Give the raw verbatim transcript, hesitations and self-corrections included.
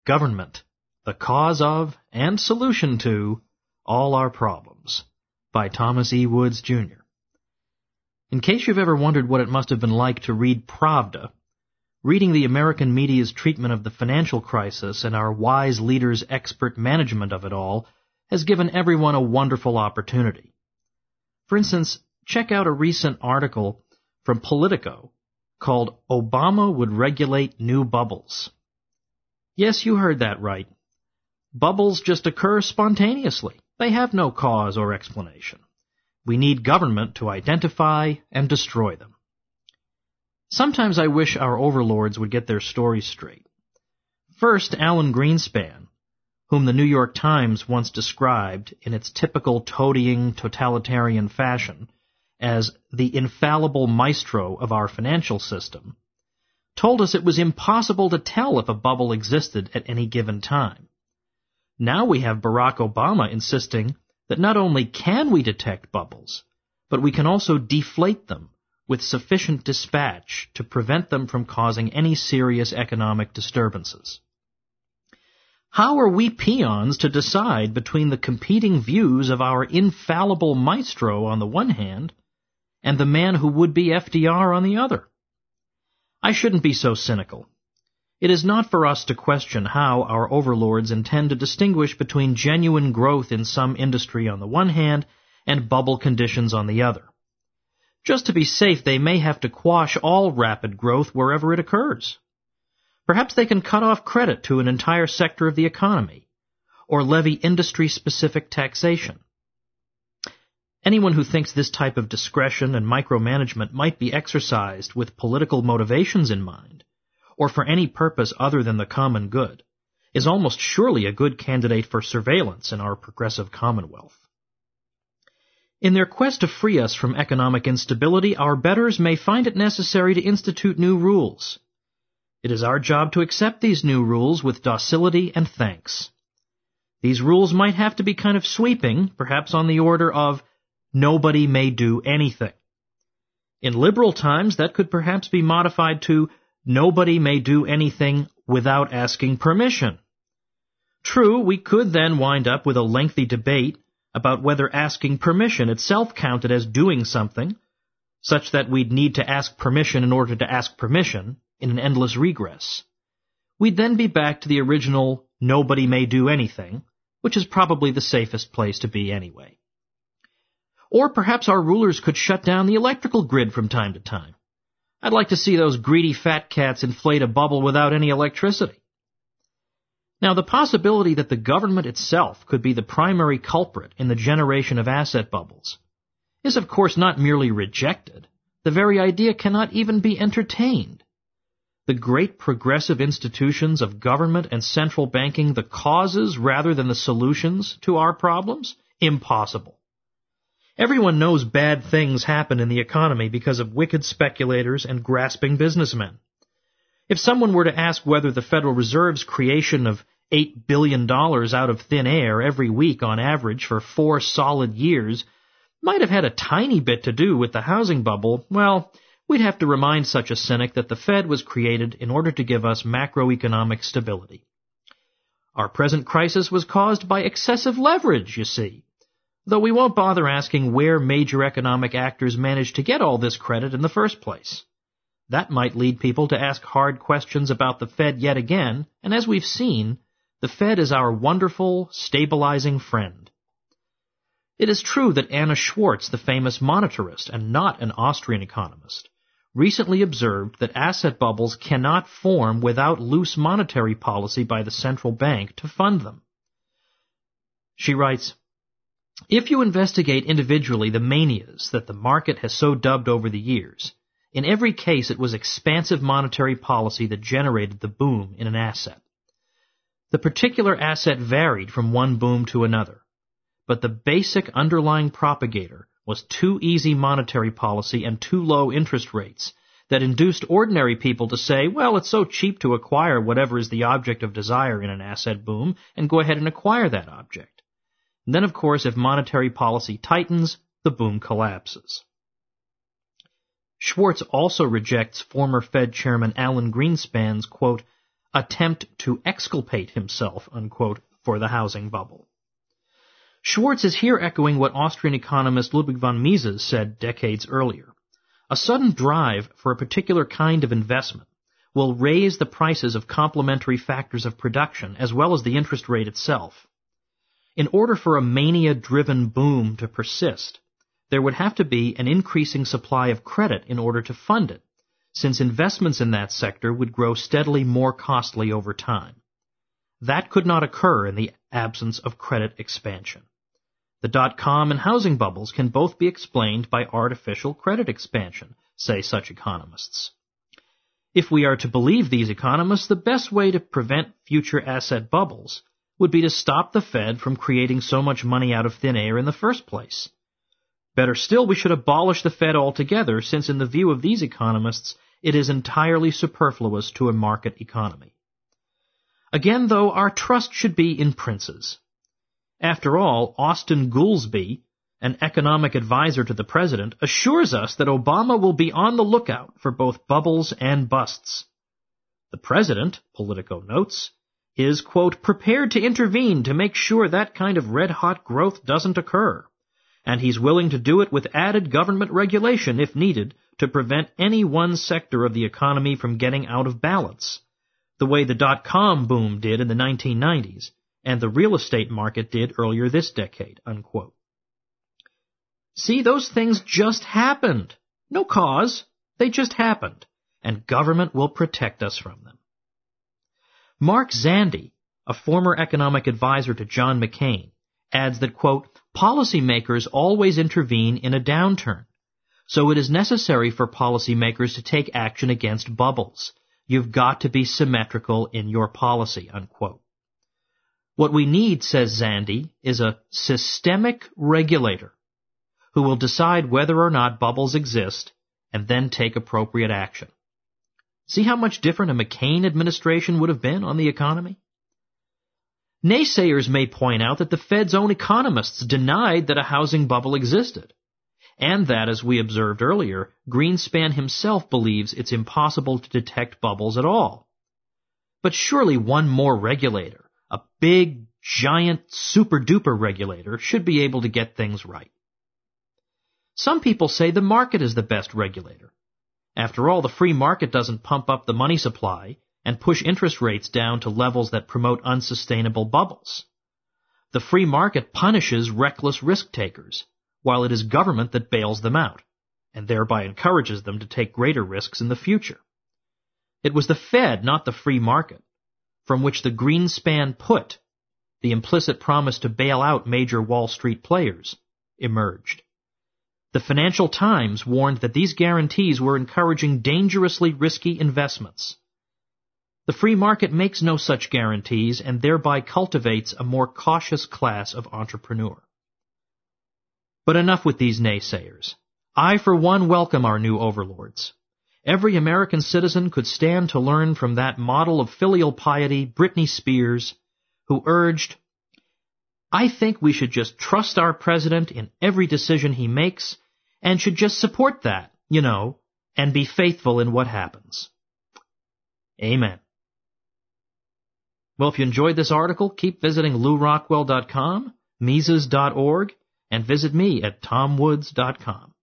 Government, the Cause of and Solution to All Our Problems, by Thomas E. Woods, Junior In case you've ever wondered what it must have been like to read Pravda, reading the American media's treatment of the financial crisis and our wise leaders' expert management of it all has given everyone a wonderful opportunity. For instance, check out a recent article from Politico called Obama Would Regulate New Bubbles. Yes, you heard that right. Bubbles just occur spontaneously. They have no cause or explanation. We need government to identify and destroy them. Sometimes I wish our overlords would get their stories straight. First, Alan Greenspan, whom the New York Times once described in its typical toadying totalitarian fashion as the infallible maestro of our financial system, told us it was impossible to tell if a bubble existed at any given time. Now we have Barack Obama insisting that not only can we detect bubbles, but we can also deflate them with sufficient dispatch to prevent them from causing any serious economic disturbances. How are we peons to decide between the competing views of our infallible maestro on the one hand and the man who would be F D R on the other? I shouldn't be so cynical. It is not for us to question how our overlords intend to distinguish between genuine growth in some industry on the one hand and bubble conditions on the other. Just to be safe, they may have to quash all rapid growth wherever it occurs. Perhaps they can cut off credit to an entire sector of the economy, or levy industry-specific taxation. Anyone who thinks this type of discretion and micromanagement might be exercised with political motivations in mind, or for any purpose other than the common good, is almost surely a good candidate for surveillance in our progressive commonwealth. In their quest to free us from economic instability, our betters may find it necessary to institute new rules. It is our job to accept these new rules with docility and thanks. These rules might have to be kind of sweeping, perhaps on the order of nobody may do anything. In liberal times, that could perhaps be modified to nobody may do anything without asking permission. True, we could then wind up with a lengthy debate about whether asking permission itself counted as doing something, such that we'd need to ask permission in order to ask permission in an endless regress. We'd then be back to the original nobody may do anything, which is probably the safest place to be anyway. Or perhaps our rulers could shut down the electrical grid from time to time. I'd like to see those greedy fat cats inflate a bubble without any electricity. Now, the possibility that the government itself could be the primary culprit in the generation of asset bubbles is, of course, not merely rejected. The very idea cannot even be entertained. The great progressive institutions of government and central banking the causes rather than the solutions to our problems? Impossible. Everyone knows bad things happen in the economy because of wicked speculators and grasping businessmen. If someone were to ask whether the Federal Reserve's creation of eight billion dollars out of thin air every week on average for four solid years might have had a tiny bit to do with the housing bubble, well, we'd have to remind such a cynic that the Fed was created in order to give us macroeconomic stability. Our present crisis was caused by excessive leverage, you see, though we won't bother asking where major economic actors managed to get all this credit in the first place. That might lead people to ask hard questions about the Fed yet again, and as we've seen, the Fed is our wonderful, stabilizing friend. It is true that Anna Schwartz, the famous monetarist and not an Austrian economist, recently observed that asset bubbles cannot form without loose monetary policy by the central bank to fund them. She writes, "If you investigate individually the manias that the market has so dubbed over the years, in every case it was expansive monetary policy that generated the boom in an asset. The particular asset varied from one boom to another, but the basic underlying propagator was too easy monetary policy and too low interest rates that induced ordinary people to say, well, it's so cheap to acquire whatever is the object of desire in an asset boom, and go ahead and acquire that object. And then, of course, if monetary policy tightens, the boom collapses." Schwartz also rejects former Fed Chairman Alan Greenspan's, quote, attempt to exculpate himself, unquote, for the housing bubble. Schwartz is here echoing what Austrian economist Ludwig von Mises said decades earlier. A sudden drive for a particular kind of investment will raise the prices of complementary factors of production as well as the interest rate itself. In order for a mania-driven boom to persist, there would have to be an increasing supply of credit in order to fund it, since investments in that sector would grow steadily more costly over time. That could not occur in the absence of credit expansion. The dot-com and housing bubbles can both be explained by artificial credit expansion, say such economists. If we are to believe these economists, the best way to prevent future asset bubbles would be to stop the Fed from creating so much money out of thin air in the first place. Better still, we should abolish the Fed altogether, since in the view of these economists, it is entirely superfluous to a market economy. Again, though, our trust should be in princes. After all, Austin Goolsbee, an economic advisor to the president, assures us that Obama will be on the lookout for both bubbles and busts. The president, Politico notes, is, quote, prepared to intervene to make sure that kind of red-hot growth doesn't occur, and he's willing to do it with added government regulation if needed to prevent any one sector of the economy from getting out of balance, the way the dot-com boom did in the nineteen nineties and the real estate market did earlier this decade, unquote. See, those things just happened. No cause. They just happened, and government will protect us from them. Mark Zandi, a former economic advisor to John McCain, adds that, quote, policymakers always intervene in a downturn, so it is necessary for policymakers to take action against bubbles. You've got to be symmetrical in your policy, unquote. What we need, says Zandi, is a systemic regulator who will decide whether or not bubbles exist and then take appropriate action. See how much different a McCain administration would have been on the economy? Naysayers may point out that the Fed's own economists denied that a housing bubble existed, and that, as we observed earlier, Greenspan himself believes it's impossible to detect bubbles at all. But surely one more regulator, a big, giant, super-duper regulator, should be able to get things right. Some people say the market is the best regulator. After all, the free market doesn't pump up the money supply and push interest rates down to levels that promote unsustainable bubbles. The free market punishes reckless risk-takers, while it is government that bails them out, and thereby encourages them to take greater risks in the future. It was the Fed, not the free market, from which the Greenspan put, the implicit promise to bail out major Wall Street players, emerged. The Financial Times warned that these guarantees were encouraging dangerously risky investments. The free market makes no such guarantees and thereby cultivates a more cautious class of entrepreneur. But enough with these naysayers. I, for one, welcome our new overlords. Every American citizen could stand to learn from that model of filial piety, Britney Spears, who urged, I think we should just trust our president in every decision he makes and should just support that, you know, and be faithful in what happens. Amen. Well, if you enjoyed this article, keep visiting Lew Rockwell dot com, Mises dot org, and visit me at Tom Woods dot com.